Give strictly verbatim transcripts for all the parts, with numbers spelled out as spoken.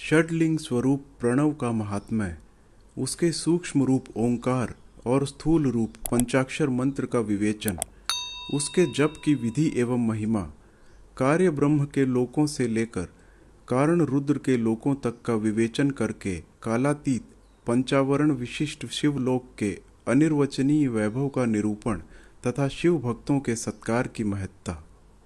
षडलिंग स्वरूप प्रणव का महात्म्य, उसके सूक्ष्म रूप ओंकार और स्थूल रूप पंचाक्षर मंत्र का विवेचन, उसके जप की विधि एवं महिमा, कार्य ब्रह्म के लोकों से लेकर कारण रुद्र के लोकों तक का विवेचन करके कालातीत पंचावरण विशिष्ट शिवलोक के अनिर्वचनीय वैभव का निरूपण तथा शिव भक्तों के सत्कार की महत्ता।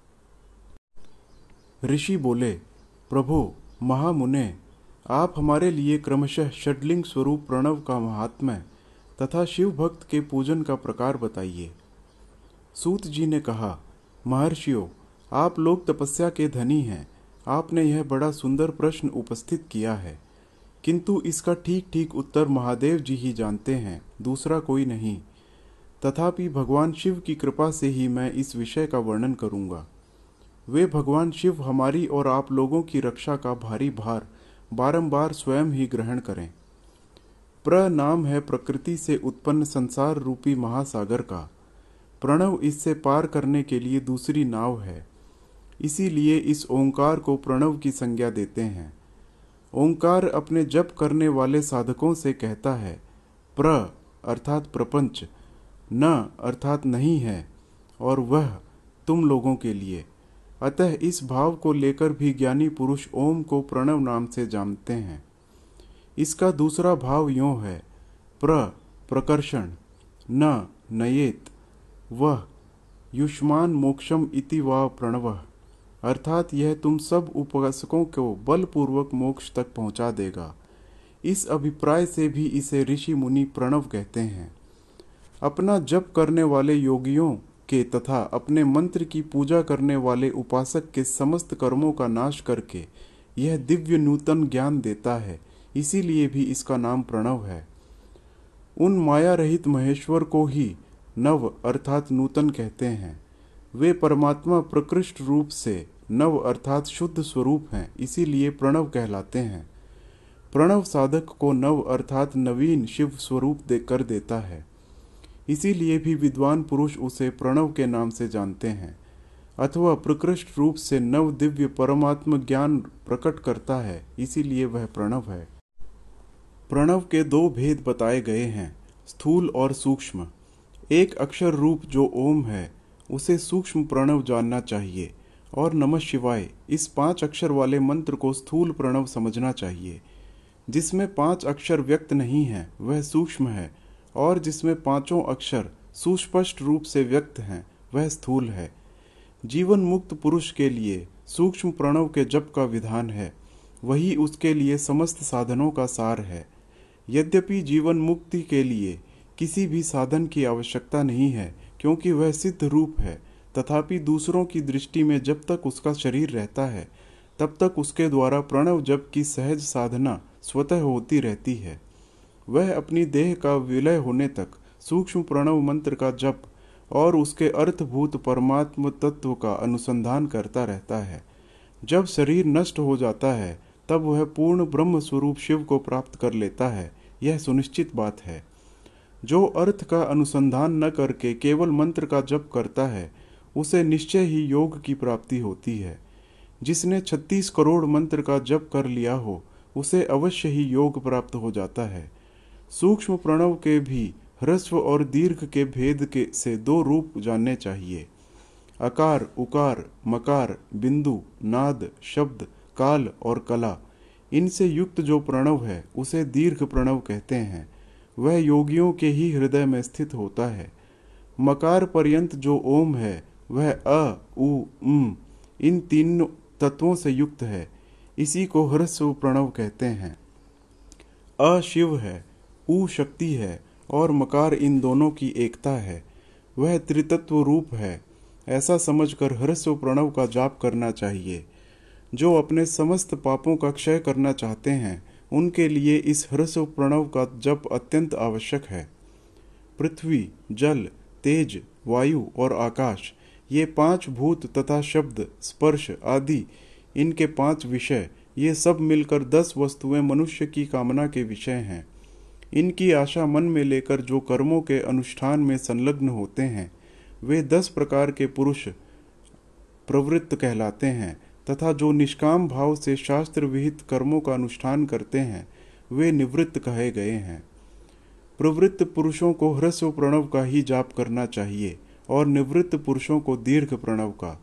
ऋषि बोले, प्रभु महामुने, आप हमारे लिए क्रमशः षडलिंग स्वरूप प्रणव का महात्म्य तथा शिव भक्त के पूजन का प्रकार बताइए। सूत जी ने कहा, महर्षियों, आप लोग तपस्या के धनी हैं। आपने यह बड़ा सुंदर प्रश्न उपस्थित किया है, किंतु इसका ठीक ठीक उत्तर महादेव जी ही जानते हैं, दूसरा कोई नहीं। तथापि भगवान शिव की कृपा से ही मैं इस विषय का वर्णन करूंगा। वे भगवान शिव हमारी और आप लोगों की रक्षा का भारी भार बारंबार स्वयं ही ग्रहण करें। प्र नाम है प्रकृति से उत्पन्न संसार रूपी महासागर का। प्रणव इससे पार करने के लिए दूसरी नाव है, इसीलिए इस ओंकार को प्रणव की संज्ञा देते हैं। ओंकार अपने जप करने वाले साधकों से कहता है, प्र अर्थात प्रपंच, न अर्थात नहीं है, और वह तुम लोगों के लिए। अतः इस भाव को लेकर भी ज्ञानी पुरुष ओम को प्रणव नाम से जानते हैं। इसका दूसरा भाव यों है, प्र प्रकर्षण, न नयेत, वह युष्मान मोक्षम इति वा प्रणवः, अर्थात यह तुम सब उपासकों को बलपूर्वक मोक्ष तक पहुंचा देगा। इस अभिप्राय से भी इसे ऋषि मुनि प्रणव कहते हैं। अपना जप करने वाले योगियों के तथा अपने मंत्र की पूजा करने वाले उपासक के समस्त कर्मों का नाश करके यह दिव्य नूतन ज्ञान देता है, इसीलिए भी इसका नाम प्रणव है। उन माया रहित महेश्वर को ही नव अर्थात नूतन कहते हैं। वे परमात्मा प्रकृष्ट रूप से नव अर्थात शुद्ध स्वरूप हैं, इसीलिए प्रणव कहलाते हैं। प्रणव साधक को नव अर्थात नवीन शिव स्वरूप दे कर देता है, इसीलिए भी विद्वान पुरुष उसे प्रणव के नाम से जानते हैं, अथवा प्रकृष्ट रूप से नव दिव्य परमात्म ज्ञान प्रकट करता है, इसीलिए वह प्रणव है। प्रणव के दो भेद बताए गए हैं, स्थूल और सूक्ष्म। एक अक्षर रूप जो ओम है, उसे सूक्ष्म प्रणव जानना चाहिए, और नमः शिवाय इस पांच अक्षर वाले मंत्र को स्थूल प्रणव समझना चाहिए। जिसमें पांच अक्षर व्यक्त नहीं है वह सूक्ष्म है, और जिसमें पांचों अक्षर सुस्पष्ट रूप से व्यक्त हैं वह स्थूल है। जीवन मुक्त पुरुष के लिए सूक्ष्म प्रणव के जप का विधान है, वही उसके लिए समस्त साधनों का सार है। यद्यपि जीवन मुक्ति के लिए किसी भी साधन की आवश्यकता नहीं है, क्योंकि वह सिद्ध रूप है, तथापि दूसरों की दृष्टि में जब तक उसका शरीर रहता है तब तक उसके द्वारा प्रणव जप की सहज साधना स्वतः होती रहती है। वह अपनी देह का विलय होने तक सूक्ष्म प्रणव मंत्र का जप और उसके अर्थभूत परमात्म तत्व का अनुसंधान करता रहता है। जब शरीर नष्ट हो जाता है तब वह पूर्ण ब्रह्म स्वरूप शिव को प्राप्त कर लेता है, यह सुनिश्चित बात है। जो अर्थ का अनुसंधान न करके केवल मंत्र का जप करता है, उसे निश्चय ही योग की प्राप्ति होती है। जिसने छत्तीस करोड़ मंत्र का जप कर लिया हो, उसे अवश्य ही योग प्राप्त हो जाता है। सूक्ष्म प्रणव के भी ह्रस्व और दीर्घ के भेद के से दो रूप जानने चाहिए। अकार, उकार, मकार, बिंदु, नाद, शब्द, काल और कला, इनसे युक्त जो प्रणव है उसे दीर्घ प्रणव कहते हैं। वह योगियों के ही हृदय में स्थित होता है। मकार पर्यंत जो ओम है वह अ, उ, उम इन तीन तत्वों से युक्त है, इसी को ह्रस्व प्रणव कहते हैं। अ शिव है, उ शक्ति है और मकार इन दोनों की एकता है। वह त्रितत्व रूप है। ऐसा समझकर ह्रस्व प्रणव का जाप करना चाहिए। जो अपने समस्त पापों का क्षय करना चाहते हैं, उनके लिए इस ह्रस्व प्रणव का जप अत्यंत आवश्यक है। पृथ्वी, जल, तेज, वायु और आकाश, ये पांच भूत तथा शब्द, स्पर्श आदि इनके पांच विषय, ये सब मिलकर दस वस्तुएं मनुष्य की कामना के विषय हैं। इनकी आशा मन में लेकर जो कर्मों के अनुष्ठान में संलग्न होते हैं, वे दस प्रकार के पुरुष प्रवृत्त कहलाते हैं, तथा जो निष्काम भाव से शास्त्र विहित कर्मों का अनुष्ठान करते हैं वे निवृत्त कहे गए हैं। प्रवृत्त पुरुषों को ह्रस्व प्रणव का ही जाप करना चाहिए और निवृत्त पुरुषों को दीर्घ प्रणव का।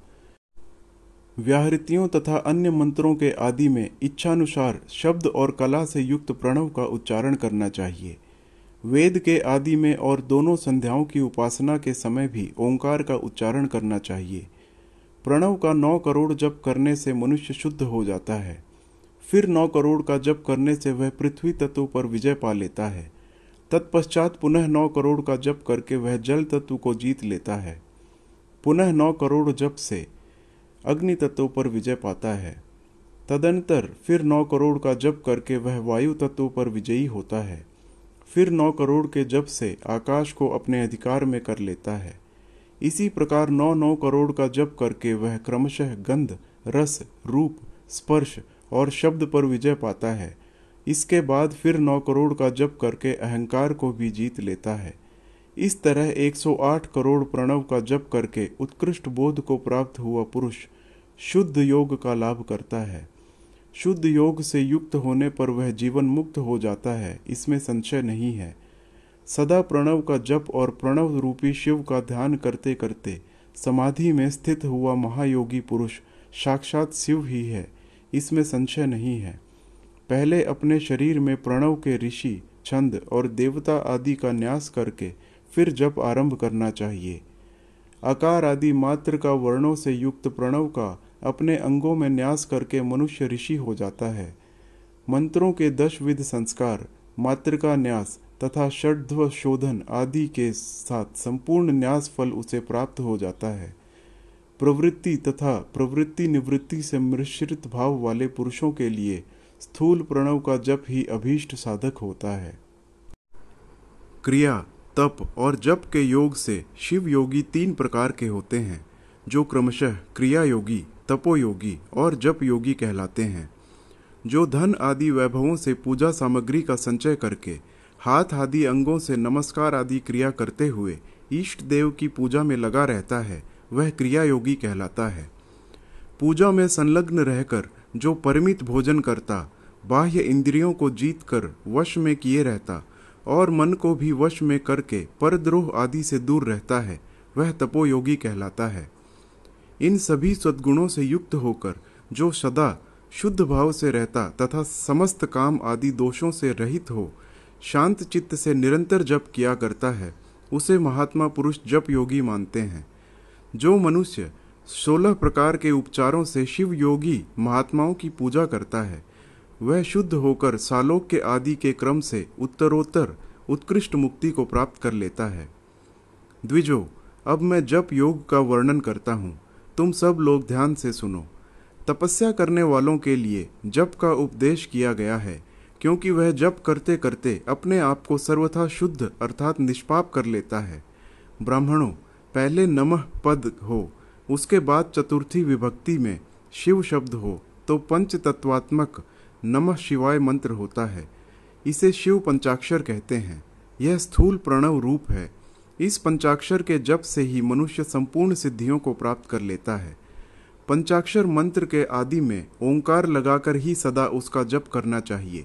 व्याहृतियों तथा अन्य मंत्रों के आदि में इच्छानुसार शब्द और कला से युक्त प्रणव का उच्चारण करना चाहिए। वेद के आदि में और दोनों संध्याओं की उपासना के समय भी ओंकार का उच्चारण करना चाहिए। प्रणव का नौ करोड़ जप करने से मनुष्य शुद्ध हो जाता है। फिर नौ करोड़ का जप करने से वह पृथ्वी तत्व पर विजय पा लेता है। तत्पश्चात पुनः नौ करोड़ का जप करके वह जल तत्व को जीत लेता है। पुनः नौ करोड़ जप से अग्नि तत्व पर विजय पाता है। तदनंतर फिर नौ करोड़ का जप करके वह वायु तत्व पर विजयी होता है। फिर नौ करोड़ के जप से आकाश को अपने अधिकार में कर लेता है। इसी प्रकार नौ नौ करोड़ का जप करके वह क्रमशः गंध, रस, रूप, स्पर्श और शब्द पर विजय पाता है। इसके बाद फिर नौ करोड़ का जप करके अहंकार को भी जीत लेता है। इस तरह एक सौ आठ करोड़ प्रणव का जप करके उत्कृष्ट बोध को प्राप्त हुआ पुरुष शुद्ध योग का लाभ करता है। शुद्ध योग से युक्त होने पर वह जीवन मुक्त हो जाता है, इसमें संशय नहीं है। सदा प्रणव का जप और प्रणव रूपी शिव का ध्यान करते करते समाधि में स्थित हुआ महायोगी पुरुष साक्षात शिव ही है, इसमें संशय नहीं है। पहले अपने शरीर में प्रणव के ऋषि, छंद और देवता आदि का न्यास करके फिर जप आरंभ करना चाहिए। आकार आदि मात्र का वर्णों से युक्त प्रणव का अपने अंगों में न्यास करके मनुष्य ऋषि हो जाता है। मंत्रों के दश विध संस्कार, मातृका न्यास तथा षड्ध्व शोधन आदि के साथ संपूर्ण न्यास फल उसे प्राप्त हो जाता है। प्रवृत्ति तथा प्रवृत्ति निवृत्ति से मिश्रित भाव वाले पुरुषों के लिए स्थूल प्रणव का जप ही अभीष्ट साधक होता है। क्रिया, तप और जप के योग से शिव योगी तीन प्रकार के होते हैं, जो क्रमशः क्रिया योगी, तपोयोगी और जप योगी कहलाते हैं। जो धन आदि वैभवों से पूजा सामग्री का संचय करके हाथ आदि अंगों से नमस्कार आदि क्रिया करते हुए इष्ट देव की पूजा में लगा रहता है, वह क्रिया योगी कहलाता है। पूजा में संलग्न रहकर जो परिमित भोजन करता, बाह्य इंद्रियों को जीत कर वश में किए रहता और मन को भी वश में करके परद्रोह आदि से दूर रहता है, वह तपोयोगी कहलाता है। इन सभी सद्गुणों से युक्त होकर जो सदा शुद्ध भाव से रहता तथा समस्त काम आदि दोषों से रहित हो शांत चित्त से निरंतर जप किया करता है, उसे महात्मा पुरुष जप योगी मानते हैं। जो मनुष्य सोलह प्रकार के उपचारों से शिव योगी महात्माओं की पूजा करता है, वह शुद्ध होकर सालोक्य आदि के क्रम से उत्तरोत्तर उत्कृष्ट मुक्ति को प्राप्त कर लेता है। द्विजो, अब मैं जप योग का वर्णन करता हूँ, तुम सब लोग ध्यान से सुनो। तपस्या करने वालों के लिए जप का उपदेश किया गया है, क्योंकि वह जप करते करते अपने आप को सर्वथा शुद्ध अर्थात निष्पाप कर लेता है। ब्राह्मणों, पहले नमः पद हो, उसके बाद चतुर्थी विभक्ति में शिव शब्द हो तो पंच तत्वात्मक नमः शिवाय मंत्र होता है। इसे शिव पंचाक्षर कहते हैं। यह स्थूल प्रणव रूप है। इस पंचाक्षर के जप से ही मनुष्य संपूर्ण सिद्धियों को प्राप्त कर लेता है। पंचाक्षर मंत्र के आदि में ओंकार लगाकर ही सदा उसका जप करना चाहिए।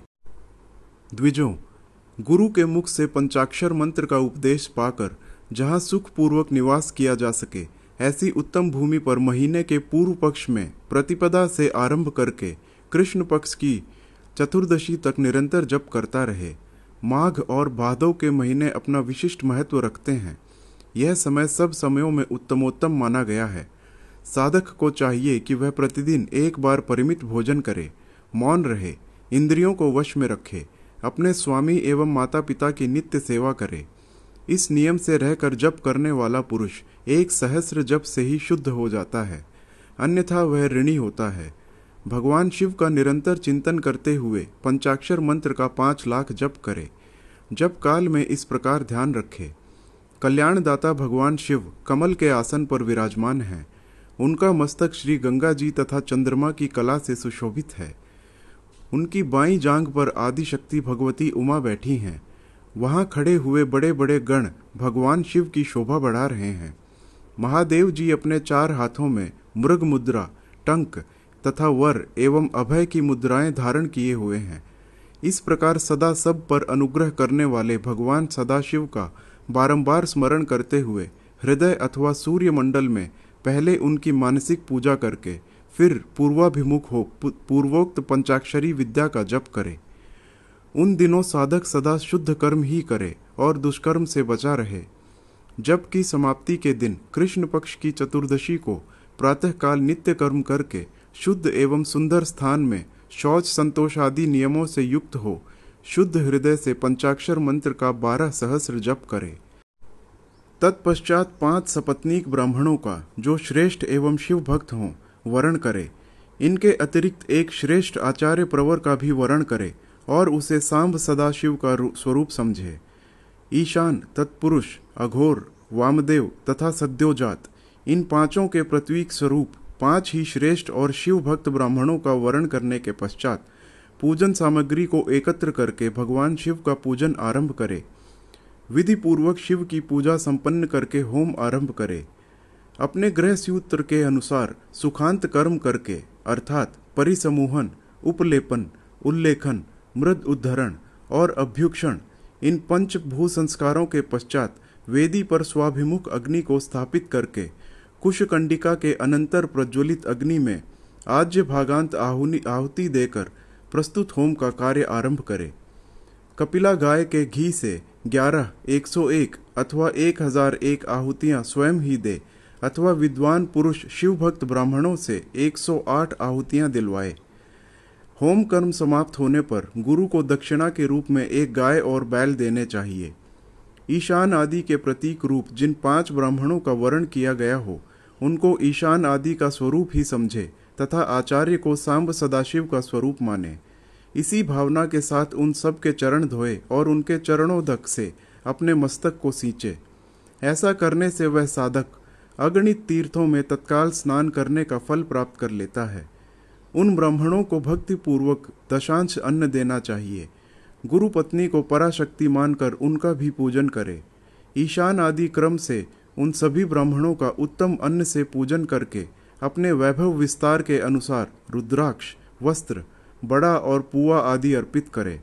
द्विजों, गुरु के मुख से पंचाक्षर मंत्र का उपदेश पाकर जहाँ सुखपूर्वक निवास किया जा सके, ऐसी उत्तम भूमि पर महीने के पूर्व पक्ष में प्रतिपदा से आरंभ करके कृष्ण पक्ष की चतुर्दशी तक निरंतर जप करता रहे। माघ और भादव के महीने अपना विशिष्ट महत्व रखते हैं। यह समय सब समयों में उत्तमोत्तम माना गया है। साधक को चाहिए कि वह प्रतिदिन एक बार परिमित भोजन करे, मौन रहे, इंद्रियों को वश में रखे, अपने स्वामी एवं माता पिता की नित्य सेवा करे। इस नियम से रहकर जप करने वाला पुरुष एक सहस्र जप से ही शुद्ध हो जाता है, अन्यथा वह ऋणी होता है। भगवान शिव का निरंतर चिंतन करते हुए पंचाक्षर मंत्र का पांच लाख जप करे। जप काल में इस प्रकार ध्यान रखे। कल्याणदाता भगवान शिव कमल के आसन पर विराजमान हैं। उनका मस्तक श्री गंगा जी तथा चंद्रमा की कला से सुशोभित है। उनकी बाईं जांघ पर आदि शक्ति भगवती उमा बैठी हैं। वहां खड़े हुए बड़े बड़े गण भगवान शिव की शोभा बढ़ा रहे हैं। महादेव जी अपने चार हाथों में मृग मुद्रा, टंक, तथा वर एवं अभय की मुद्राएं धारण किए हुए हैं। इस प्रकार सदा सब पर अनुग्रह करने वाले भगवान सदाशिव का बारंबार स्मरण करते हुए हृदय अथवा सूर्य मंडल में पहले उनकी मानसिक पूजा करके फिर पूर्वाभिमुख हो पूर्वोक्त पंचाक्षरी विद्या का जप करे। उन दिनों साधक सदा शुद्ध कर्म ही करे और दुष्कर्म से बचा रहे। जब की समाप्ति के दिन कृष्ण पक्ष की चतुर्दशी को प्रातःकाल नित्य कर्म करके शुद्ध एवं सुंदर स्थान में शौच संतोष आदि नियमों से युक्त हो शुद्ध हृदय से पंचाक्षर मंत्र का बारह सहस्र जप करे। तत्पश्चात पांच सपत्नीक ब्राह्मणों का जो श्रेष्ठ एवं शिव भक्त हों वरण करे। इनके अतिरिक्त एक श्रेष्ठ आचार्य प्रवर का भी वरण करे और उसे सांब सदाशिव का स्वरूप समझे। ईशान, तत्पुरुष, अघोर, वामदेव तथा सद्योजात इन पांचों के प्रतीक स्वरूप पांच ही श्रेष्ठ और शिव भक्त ब्राह्मणों का वर्ण करने के पश्चात पूजन सामग्री को एकत्र करके भगवान शिव का पूजन आरंभ करे। विधि पूर्वक शिव की पूजा संपन्न करके होम आरंभ करे। अपने गृह सूत्र के अनुसार सुखांत कर्म करके अर्थात परिसमूहन, उपलेपन, उल्लेखन, मृद उद्धरण और अभ्युक्षण इन पंच भू संस्कारों के पश्चात वेदी पर स्वाभिमुख अग्नि को स्थापित करके कुशकंडिका के अनंतर प्रज्वलित अग्नि में आज्य भागांत आहुति देकर प्रस्तुत होम का कार्य आरंभ करे। कपिला गाय के घी से ग्यारह, एक सौ एक अथवा एक हजार एक आहुतियां स्वयं ही दे अथवा विद्वान पुरुष शिव भक्त ब्राह्मणों से एक सौ आठ आहुतियां दिलवाए। होम कर्म समाप्त होने पर गुरु को दक्षिणा के रूप में एक गाय और बैल देने चाहिए। ईशान आदि के प्रतीक रूप जिन पांच ब्राह्मणों का वर्ण किया गया हो उनको ईशान आदि का स्वरूप ही समझे तथा आचार्य को सांब सदाशिव का स्वरूप माने। इसी भावना के साथ उन सब के चरण धोए और उनके चरणोदक से अपने मस्तक को सींचे। ऐसा करने से वह साधक अगणित तीर्थों में तत्काल स्नान करने का फल प्राप्त कर लेता है। उन ब्राह्मणों को भक्ति पूर्वक दशांश अन्न देना चाहिए। गुरु पत्नी को पराशक्ति मानकर उनका भी पूजन करे। ईशान आदि क्रम से उन सभी ब्राह्मणों का उत्तम अन्न से पूजन करके अपने वैभव विस्तार के अनुसार रुद्राक्ष, वस्त्र, बड़ा और पुआ आदि अर्पित करे।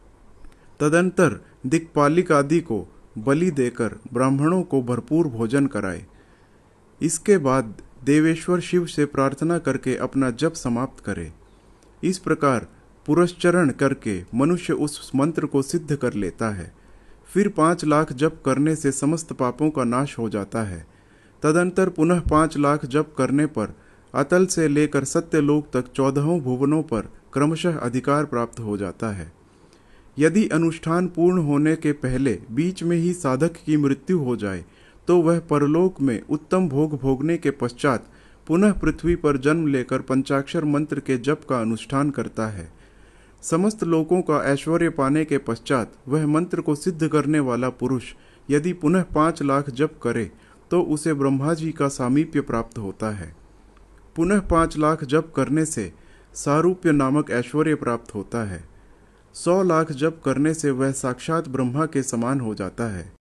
तदंतर दिक्पालिक आदि को बलि देकर ब्राह्मणों को भरपूर भोजन कराए। इसके बाद देवेश्वर शिव से प्रार्थना करके अपना जप समाप्त करे। इस प्रकार पुरस्चरण करके मनुष्य उस मंत्र को सिद्ध कर लेता है। फिर पांच लाख जप करने से समस्त पापों का नाश हो जाता है। तदंतर पुनः पांच लाख जप करने पर अतल से लेकर सत्यलोक तक चौदहों भुवनों पर क्रमशः अधिकार प्राप्त हो जाता है। यदि अनुष्ठान पूर्ण होने के पहले बीच में ही साधक की मृत्यु हो जाए तो वह परलोक में उत्तम भोग भोगने के पश्चात पुनः पृथ्वी पर जन्म लेकर पंचाक्षर मंत्र के जप का अनुष्ठान करता है। समस्त लोकों का ऐश्वर्य पाने के पश्चात वह मंत्र को सिद्ध करने वाला पुरुष यदि पुनः पांच लाख जप करे तो उसे ब्रह्मा जी का सामीप्य प्राप्त होता है। पुनः पांच लाख जप करने से सारूप्य नामक ऐश्वर्य प्राप्त होता है। सौ लाख जप करने से वह साक्षात ब्रह्मा के समान हो जाता है।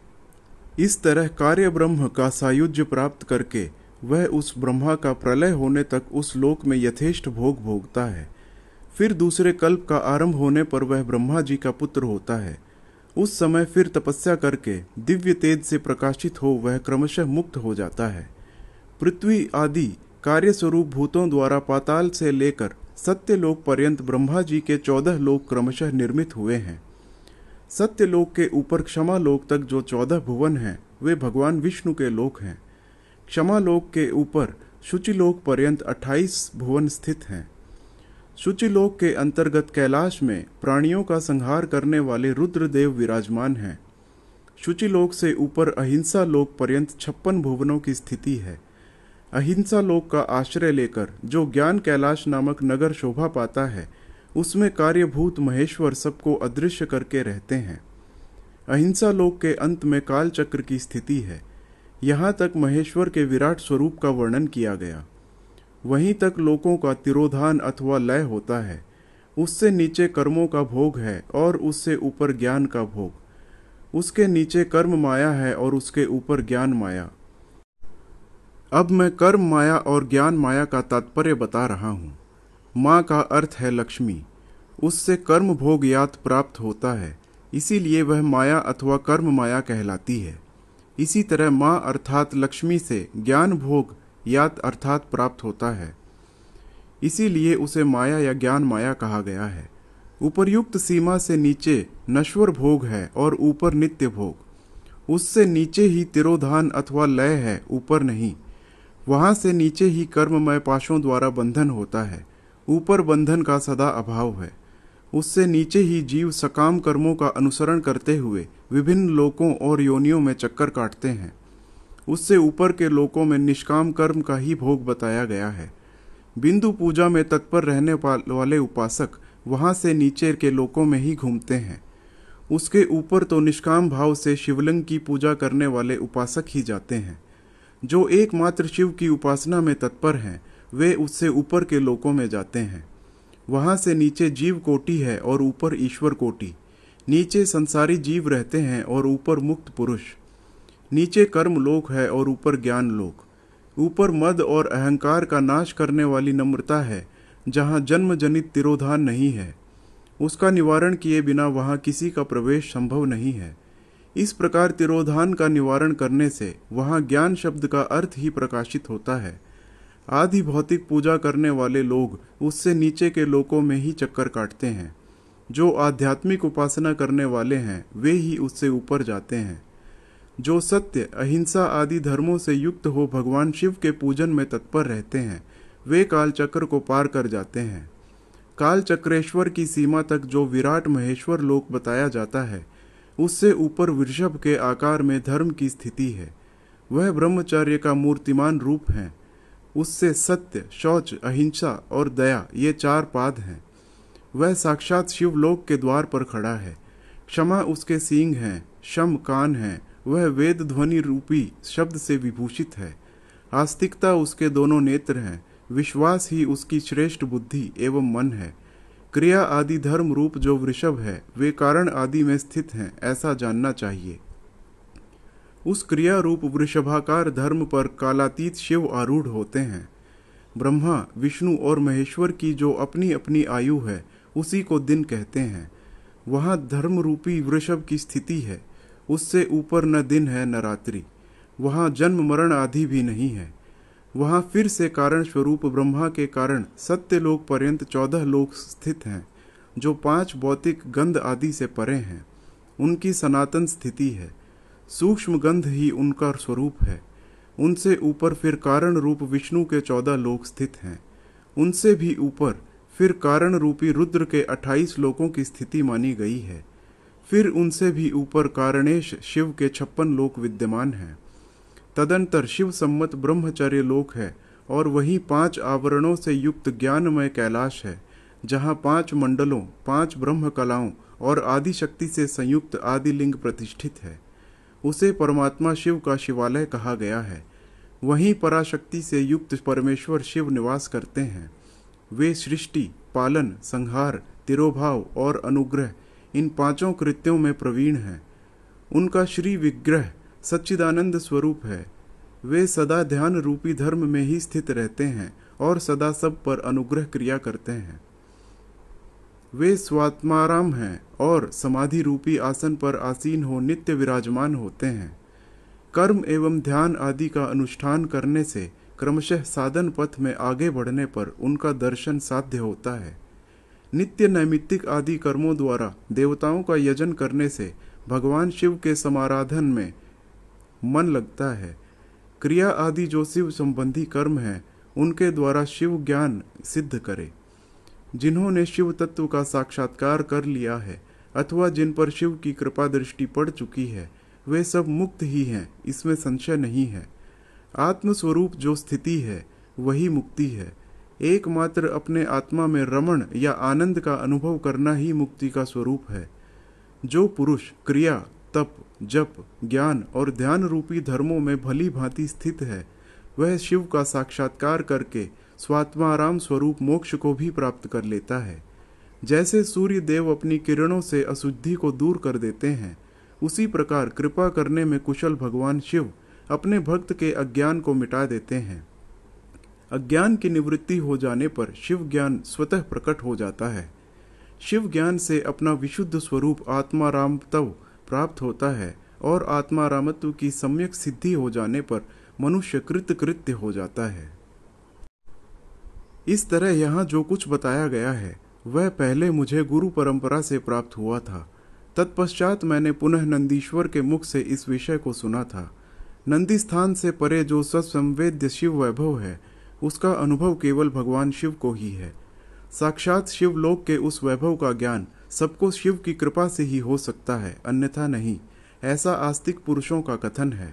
इस तरह कार्य ब्रह्म का सायुज्य प्राप्त करके वह उस ब्रह्मा का प्रलय होने तक उस लोक में यथेष्ट भोग भोगता है। फिर दूसरे कल्प का आरंभ होने पर वह ब्रह्मा जी का पुत्र होता है। उस समय फिर तपस्या करके दिव्य तेज से प्रकाशित हो वह क्रमशः मुक्त हो जाता है। पृथ्वी आदि कार्य स्वरूप भूतों द्वारा पाताल से लेकर सत्यलोक पर्यंत ब्रह्मा जी के चौदह लोक क्रमशः निर्मित हुए हैं। सत्यलोक के ऊपर क्षमा लोक तक जो चौदह भुवन हैं वे भगवान विष्णु के लोक हैं। क्षमा लोक के ऊपर शुचिलोक पर्यंत अट्ठाईस भुवन स्थित हैं। शुचिलोक के अंतर्गत कैलाश में प्राणियों का संहार करने वाले रुद्रदेव विराजमान हैं। शुचिलोक से ऊपर अहिंसा लोक पर्यंत छप्पन भुवनों की स्थिति है। अहिंसा लोक का आश्रय लेकर जो ज्ञान कैलाश नामक नगर शोभा पाता है उसमें कार्यभूत महेश्वर सबको अदृश्य करके रहते हैं। अहिंसा लोक के अंत में काल चक्र की स्थिति है। यहाँ तक महेश्वर के विराट स्वरूप का वर्णन किया गया। वहीं तक लोकों का तिरोधान अथवा लय होता है। उससे नीचे कर्मों का भोग है और उससे ऊपर ज्ञान का भोग। उसके नीचे कर्म माया है और उसके ऊपर ज्ञान माया। अब मैं कर्म माया और ज्ञान माया का तात्पर्य बता रहा हूँ। माँ का अर्थ है लक्ष्मी, उससे कर्म भोग यात प्राप्त होता है, इसीलिए वह माया अथवा कर्म माया कहलाती है। इसी तरह माँ अर्थात लक्ष्मी से ज्ञान भोग यात अर्थात प्राप्त होता है, इसीलिए उसे माया या ज्ञान माया कहा गया है। उपर्युक्त सीमा से नीचे नश्वर भोग है और ऊपर नित्य भोग। उससे नीचे ही तिरोधान अथवा लय है, ऊपर नहीं। वहां से नीचे ही कर्ममय पाशों द्वारा बंधन होता है, ऊपर बंधन का सदा अभाव है। उससे नीचे ही जीव सकाम कर्मों का अनुसरण करते हुए विभिन्न लोकों और योनियों में चक्कर काटते हैं। उससे ऊपर के लोकों में निष्काम कर्म का ही भोग बताया गया है। बिंदु पूजा में तत्पर रहने वाले उपासक वहां से नीचे के लोकों में ही घूमते हैं। उसके ऊपर तो निष्काम भाव से शिवलिंग की पूजा करने वाले उपासक ही जाते हैं। जो एकमात्र शिव की उपासना में तत्पर हैं, वे उससे ऊपर के लोकों में जाते हैं। वहां से नीचे जीव कोटि है और ऊपर ईश्वर कोटि। नीचे संसारी जीव रहते हैं और ऊपर मुक्त पुरुष। नीचे कर्म लोक है और ऊपर ज्ञान लोक। ऊपर मद और अहंकार का नाश करने वाली नम्रता है, जहाँ जन्म जनित तिरोधान नहीं है। उसका निवारण किए बिना वहाँ किसी का प्रवेश संभव नहीं है। इस प्रकार तिरोधान का निवारण करने से वहाँ ज्ञान शब्द का अर्थ ही प्रकाशित होता है। आदि भौतिक पूजा करने वाले लोग उससे नीचे के लोकों में ही चक्कर काटते हैं। जो आध्यात्मिक उपासना करने वाले हैं, वे ही उससे ऊपर जाते हैं। जो सत्य, अहिंसा आदि धर्मों से युक्त हो भगवान शिव के पूजन में तत्पर रहते हैं, वे काल चक्र को पार कर जाते हैं। काल चक्रेश्वर की सीमा तक जो विराट महेश्वर लोक बताया जाता है, उससे ऊपर वृषभ के आकार में धर्म की स्थिति है। वह ब्रह्मचर्य का मूर्तिमान रूप है। उससे सत्य, शौच, अहिंसा और दया ये चार पाद हैं। वह साक्षात शिवलोक के द्वार पर खड़ा है। क्षमा उसके सींग हैं, शम कान है। वह वेद ध्वनि रूपी शब्द से विभूषित है। आस्तिकता उसके दोनों नेत्र हैं। विश्वास ही उसकी श्रेष्ठ बुद्धि एवं मन है। क्रिया आदि धर्म रूप जो वृषभ है, वे कारण आदि में स्थित हैं, ऐसा जानना चाहिए। उस क्रिया रूप वृषभाकार धर्म पर कालातीत शिव आरूढ़ होते हैं। ब्रह्मा, विष्णु और महेश्वर की जो अपनी अपनी आयु है, उसी को दिन कहते हैं। वहाँ धर्म रूपी वृषभ की स्थिति है। उससे ऊपर न दिन है न रात्रि। वहाँ जन्म मरण आदि भी नहीं है। वहाँ फिर से कारण स्वरूप ब्रह्मा के कारण सत्य लोक पर्यंत चौदह लोक स्थित हैं, जो पांच भौतिक गंध आदि से परे हैं। उनकी सनातन स्थिति है। सूक्ष्म गंध ही उनका स्वरूप है। उनसे ऊपर फिर कारण रूप विष्णु के चौदह लोक स्थित हैं। उनसे भी ऊपर फिर कारण रूपी रुद्र के अट्ठाईस लोकों की स्थिति मानी गई है। फिर उनसे भी ऊपर कारणेश शिव के छप्पन लोक विद्यमान हैं। तदंतर शिव सम्मत ब्रह्मचर्य लोक है और वहीं पांच आवरणों से युक्त ज्ञानमय कैलाश है, जहाँ पांच मंडलों, पांच ब्रह्म कलाओं और आदि शक्ति से संयुक्त आदिलिंग प्रतिष्ठित है। उसे परमात्मा शिव का शिवालय कहा गया है। वहीं पराशक्ति से युक्त परमेश्वर शिव निवास करते हैं। वे सृष्टि, पालन, संहार, तिरोभाव और अनुग्रह इन पांचों कृत्यों में प्रवीण हैं। उनका श्री विग्रह सच्चिदानंद स्वरूप है। वे सदा ध्यान रूपी धर्म में ही स्थित रहते हैं और सदा सब पर अनुग्रह क्रिया करते हैं। वे स्वात्माराम हैं और समाधि रूपी आसन पर आसीन हो नित्य विराजमान होते हैं। कर्म एवं ध्यान आदि का अनुष्ठान करने से क्रमशः साधन पथ में आगे बढ़ने पर उनका दर्शन साध्य होता है। नित्य नैमित्तिक आदि कर्मों द्वारा देवताओं का यजन करने से भगवान शिव के समाराधन में मन लगता है। क्रिया आदि जो शिव संबंधी कर्म हैं, उनके द्वारा शिव ज्ञान सिद्ध करे। जिन्होंने शिव तत्व का साक्षात्कार कर लिया है अथवा जिन पर शिव की कृपा दृष्टि पड़ चुकी है, वे सब मुक्त ही हैं, इसमें संशय नहीं है। आत्मस्वरूप जो स्थिति है, वही मुक्ति है। एकमात्र अपने आत्मा में रमण या आनंद का अनुभव करना ही मुक्ति का स्वरूप है। जो पुरुष क्रिया, तप, जप, ज्ञान और ध्यान रूपी धर्मों में भली भांति स्थित है, वह शिव का साक्षात्कार करके स्वात्माराम स्वरूप मोक्ष को भी प्राप्त कर लेता है। जैसे सूर्य देव अपनी किरणों से अशुद्धि को दूर कर देते हैं, उसी प्रकार कृपा करने में कुशल भगवान शिव अपने भक्त के अज्ञान को मिटा देते हैं। अज्ञान की निवृत्ति हो जाने पर शिव ज्ञान स्वतः प्रकट हो जाता है। शिव ज्ञान से अपना विशुद्ध स्वरूप आत्मारामत्व प्राप्त होता है और आत्मारामत्व की सम्यक सिद्धि हो जाने पर मनुष्य कृतकृत्य हो जाता है। इस तरह यहाँ जो कुछ बताया गया है वह पहले मुझे गुरु परंपरा से प्राप्त हुआ था। तत्पश्चात मैंने पुनः नंदीश्वर के मुख से इस विषय को सुना था। नंदी स्थान से परे जो सत्संवेद्य शिव वैभव है उसका अनुभव केवल भगवान शिव को ही है। साक्षात शिवलोक के उस वैभव का ज्ञान सबको शिव की कृपा से ही हो सकता है, अन्यथा नहीं, ऐसा आस्तिक पुरुषों का कथन है।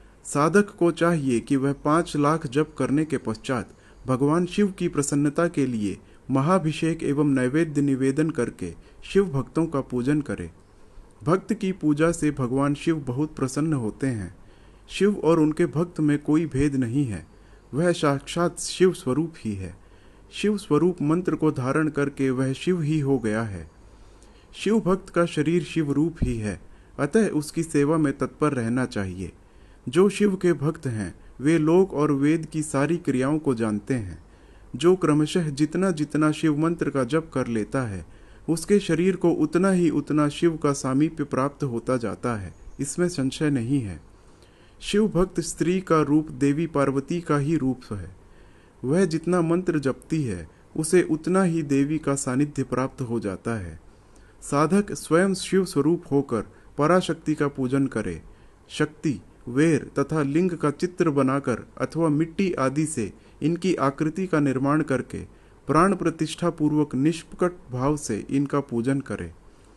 साधक को चाहिए कि वह पांच लाख जप करने के पश्चात भगवान शिव की प्रसन्नता के लिए महाभिषेक एवं नैवेद्य निवेदन करके शिव भक्तों का पूजन करे। भक्त की पूजा से भगवान शिव बहुत प्रसन्न होते हैं। शिव और उनके भक्त में कोई भेद नहीं है, वह साक्षात शिव स्वरूप ही है। शिव स्वरूप मंत्र को धारण करके वह शिव ही हो गया है। शिव भक्त का शरीर शिव रूप ही है, अतः उसकी सेवा में तत्पर रहना चाहिए। जो शिव के भक्त हैं वे लोक और वेद की सारी क्रियाओं को जानते हैं। जो क्रमशः जितना जितना शिव मंत्र का जप कर लेता है उसके शरीर को उतना ही उतना शिव का सामीप्य प्राप्त होता जाता है, इसमें संशय नहीं है। शिव भक्त स्त्री का रूप देवी पार्वती का ही रूप है। वह जितना मंत्र जपती है उसे उतना ही देवी का सानिध्य प्राप्त हो जाता है। साधक स्वयं शिव स्वरूप होकर पराशक्ति का पूजन करे। शक्ति, वेर तथा लिंग का चित्र बनाकर अथवा मिट्टी आदि से इनकी आकृति का निर्माण करके प्राण प्रतिष्ठा पूर्वक निष्कपट भाव से इनका पूजन करे।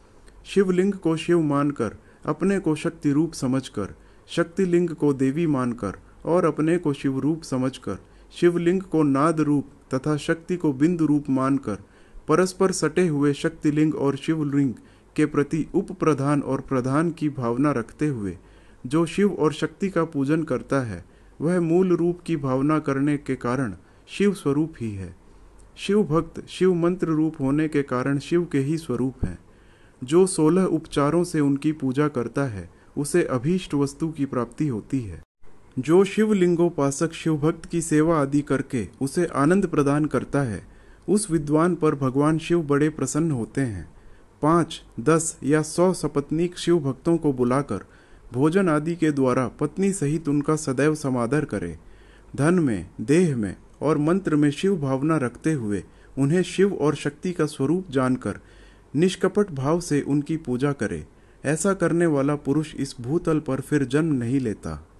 शिवलिंग को शिव मानकर, अपने को शक्ति रूप समझकर, शक्ति लिंग को देवी मानकर और अपने को शिव रूप समझकर, शिवलिंग को नाद रूप तथा शक्ति को बिंदु रूप मानकर, परस्पर सटे हुए शक्तिलिंग और शिवलिंग के प्रति उप प्रधान और प्रधान की भावना रखते हुए जो शिव और शक्ति का पूजन करता है वह मूल रूप की भावना करने के कारण शिव स्वरूप ही है। शिव भक्त शिव मंत्र रूप होने के कारण शिव के ही स्वरूप हैं। जो सोलह उपचारों से उनकी पूजा करता है उसे अभीष्ट वस्तु की प्राप्ति होती है। जो शिवलिंगोपासक शिव भक्त की सेवा आदि करके उसे आनंद प्रदान करता है उस विद्वान पर भगवान शिव बड़े प्रसन्न होते हैं। पाँच, दस या सौ सपत्नीक शिव भक्तों को बुलाकर भोजन आदि के द्वारा पत्नी सहित उनका सदैव समादर करे। धन में, देह में और मंत्र में शिव भावना रखते हुए उन्हें शिव और शक्ति का स्वरूप जानकर निष्कपट भाव से उनकी पूजा करे। ऐसा करने वाला पुरुष इस भूतल पर फिर जन्म नहीं लेता।